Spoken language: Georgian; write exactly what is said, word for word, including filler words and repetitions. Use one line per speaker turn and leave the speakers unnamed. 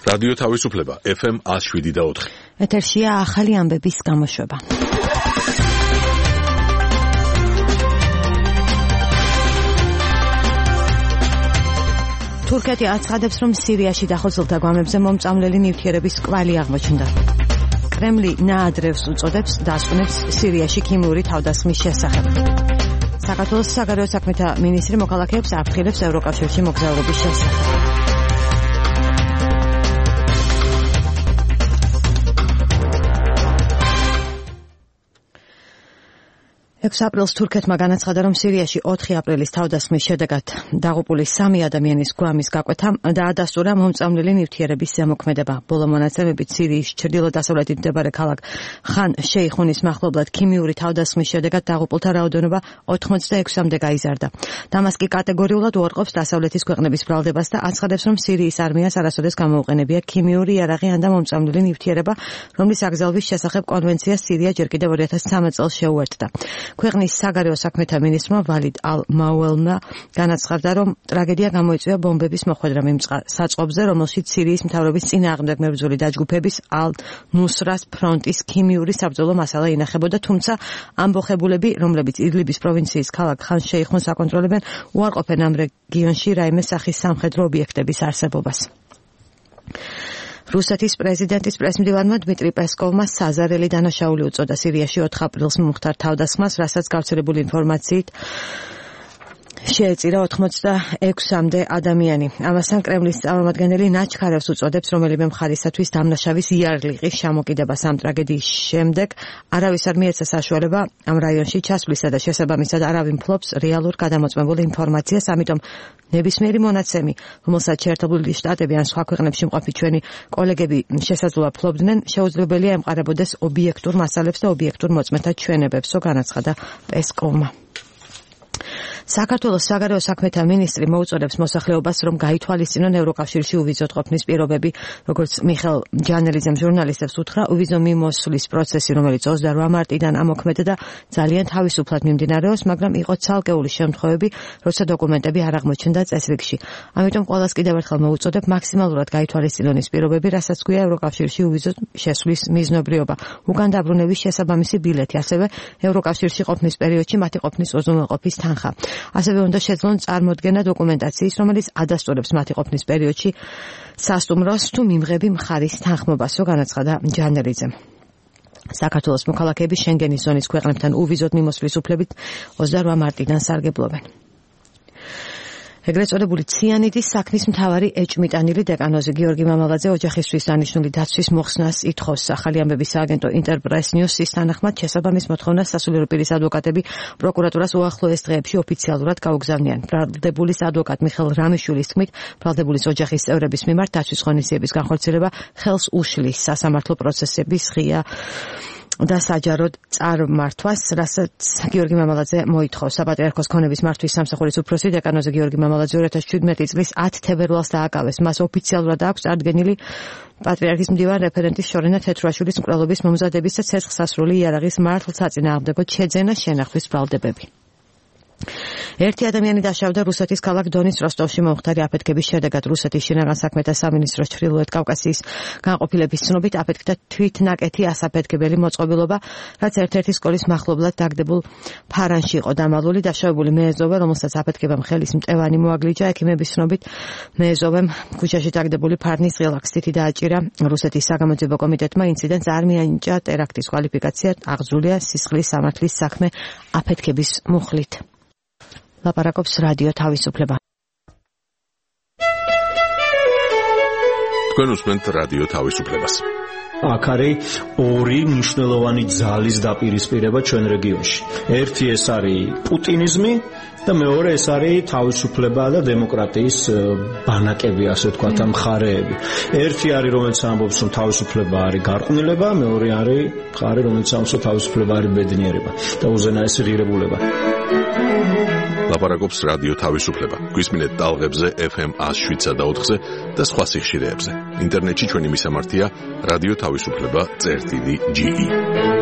რადიო თავისუფლება ეფ ემ one oh seven და four.
ეთერშია ახალი ამბების გამოშვება. თურქეთი აცხადებს, რომ სირიაში დახოცილთა გვამებზე მომწამლელი ნივთიერების კვალი აღმოჩნდა. კრემლი ნაადრევს უწოდებს დასვენებს სირიაში ქიმიური თავდასხმის შესახებ. საქართველოს საგარეო საქმეთა მინისტრი მოქალაქეებს აფრთხილებს ევროკავშირში მოგზაურობის შესახებ. ექვსი აპრილს თურქეთმა განაცხადა, რომ სირიაში ოთხი აპრილის თავდასხმის შედეგად დაღუპული სამი ადამიანის გვამის გაკვეთამ დაადასტურა მომწამლელი ნივთიერების ზემოქმედება. ბოლო მონაცემებით სირიის ჩრდილო-დასავლეთით მდებარე ქალაქ ხან შეიხუნის მახლობლად ქიმიური თავდასხმის შედეგად დაღუპულთა რაოდენობა ოთხმოცდაექვსამდე გაიზარდა. დამასკი კატეგორიულად უარყოფს დასავლეთის ქვეყნების ბრალდებას და აცხადებს, რომ სირიის არმიას არასოდეს გამოუყენებია ქიმიური იარაღი ან და მომწამლელი ნივთიერება, რომლის აგზავნის შესახებ კონვენციას სირია ჯერ კიდევ ორი ათას ცხრამეტ წელს შეუერთდა. ქვეყნის საგარეო საქმეთა მინისტრმა ვალიდ ალ-მაუელმა განაცხადა, რომ ტრაგედია გამოიწვია ბომბების მოხვედრამ იმ საწყობზე, რომელშიც სირიის მთავრობის წინააღმდეგ მებრძოლი დაჯგუფების ალ-ნუსრას ფრონტის ქიმიური საბრძოლო მასალა ინახებოდა, თუმცა ამბოხებულები, რომლებიც იდლიბის პროვინციის ქალაქ ხან შეიხუნს აკონტროლებენ, უარყოფენ ამ რეგიონში რაიმე სახის სამხედრო ობიექტების არსებობას. რუსეთის პრეზიდენტის პრესმდივანმა დმიტრი პესკოვმა საზარელი დანაშაული უწოდა სირიაში ოთხ აპრილს მომხდარ თავდასხმას, რასაც გავრცელებული ინფორმაციით შეეწირა ოთხმოცდაექვსამდე ადამიანი. ამასთან კრემლის წარმომადგენელი ნაჩქარევს უწოდებს რომელიმე მხარისათვის დამნაშავის იარლიყის ჩამოკიდებას ამ ტრაგედიის შემდეგ. არავის არ მიეცა საშუალება ამ რაიონში ჩასვლისა და შესაბამისად არავინ ფლობს რეალურ გადამოწმებულ ინფორმაციას, ამიტომ ნებისმიერი მონაცემი, რომელსაც შეერთებული შტატები ან სხვა ქვეყნებში მყოფი ჩვენი კოლეგები შესაძლოა ფლობდნენ, შეუძლებელია ემყარებოდეს ობიექტურ მასალებს და ობიექტურ მოწმეთა ჩვენებებსო, განაცხადა პესკოვმა. საქართველოს საგარეო საქმეთა მინისტრი მოუწოდებს მოსახლეობას, რომ გაითვალისწინონ ევროკავშირში უვიზოდ ყოფნის პირობები, როგორც მიხელ ჯანელიძემ ჟურნალისტებს უთხრა, უვიზო მიმოსვლის პროცესი, რომელიც ოცდაორი მარტიდან ამოქმედა, ძალიან თავისუფლად მიმდინარეობს, მაგრამ იყო ცალკეული შემთხვევები, როცა დოკუმენტები არ აღმოჩნდა წესრიგში. ამიტომ ყველას კიდევ ერთხელ მოუწოდებ მაქსიმალურად გაითვალისწინონ ის პირობები, რასაც გვია ევროკავშირში უვიზოდ შესვლის მიზნობრიობა, უკან დაბრუნების შესაბამისი ბილეთი, ასევე ევროკავშირში ყოფნის პერიოდში მათი ყოფნის უზრუნველყოფის თანხა. ასევე უნდა შეძლონ წარმოდგენა დოკუმენტაციის, რომელიც ადასტურებს მათი ყოფნის პერიოდში სასტუმროს თუ მიმღები მხარის თანხმობასო, განაცხადა ჯანელიძემ. საქართველოს მოქალაქეები შენგენის ზონის ქვეყნებთან უვიზოდ მიმოსვლის უფლებით ოცდაორი მარტიდან სარგებლობენ. ეგრეთ წოდებული ციანიდის საქმის მთავარი ეჭვმიტანილი დეკანოზი გიორგი მამალაძე ოჯახისთვის დანიშნული დაცვის მოხსნას ითხოვს. ახალი ამბების სააგენტო ინტერპრეს ნიუსის თანახმად შესაბამის მოთხოვნას სასულიერო პირის ადვოკატები პროკურატურას უახლოეს დღეებში ოფიციალურად გაუგზავნიან. ბრალდებულის ადვოკატ მიხელ რამიშვილის თქმით, ბრალდებულის ოჯახის წევრების მიმართ დაცვის ღონისძიების განხორციელება ხელს უშლის სასამართლო პროცესების ღია და საჯაროდ წარმართვას, რასაც გიორგი მამალაძე მოითხოვს. საპატრიარქოს ქონების მართვის სამსახურის უფროსი დეკანოზე გიორგი მამალაძე ორი ათას შვიდმეტი წლის ათი თებერვალს დააკავეს. მას ოფიციალურად აქვს წარდგენილი პატრიარქის მდივან რეფერენტის შორენა თეთრაშვილის მკვლელობის მომზადების და ცეცხლსასროლი იარაღის მართლსაწინააღმდეგო შეძენა შენახვის ბრალდებები. ერთი ადამიანი დაშავდა რუსეთის ქალაქ დონის როსტოვში მომხდარი აფეთქების შედეგად. რუსეთის შინაგან საქმეთა სამინისტროს ჩრდილოეთ კავკასიის განყოფილების ცნობით აფეთქდა თვითნაკეთი ასაფეთქებელი მოწყობილობა, რაც ერთ-ერთი სკოლის მახლობლად დაგდებულ ფარანში იყო დამალული. დაშავებული მეეზოვე, რომელსაც აფეთქებამ ხელის მტევანი მოაგლიჯა, ექიმების ცნობით მეეზოვემ ქუჩაში დაგდებული ფარნის ღილაკს დააჭირა. რუსეთის საგამოძიებო კომიტეტმა ინციდენტს არ მიანიჭა ტერაქტის კვალიფიკაცია, აღძულია სისხლის სამართლის საქმე აფეთქების მუხლით. ლაპარაკობს რადიო თავისუფლება.
თქვენ უსმენთ რადიო თავისუფლებას.
აქ არის ორი მნიშვნელოვანი ძალის დაპირისპირება ჩვენ რეგიონში. ერთი ეს არის პუტინიზმი და მეორე ეს არის თავისუფლება და დემოკრატიის ბანაკები, ასე ვთქვათ, მხარეები. ერთი არის, რომელიც ამბობს, რომ თავისუფლება არის გარყვნილება, მეორე არის მხარე, რომელიც ამბობს, რომ თავისუფლება არის ბედნიერება და უზენაესი ღირებულება.
ლაპარაკობს რადიო თავისუფლება. გვისმინეთ ტალღებზე ეფ ემ one oh seven და ოთხზე და სხვა სიხშირეებზე. ინტერნეტში ჩვენი მისამართია რადიო თავისუფლება წერტილი ჯი ი.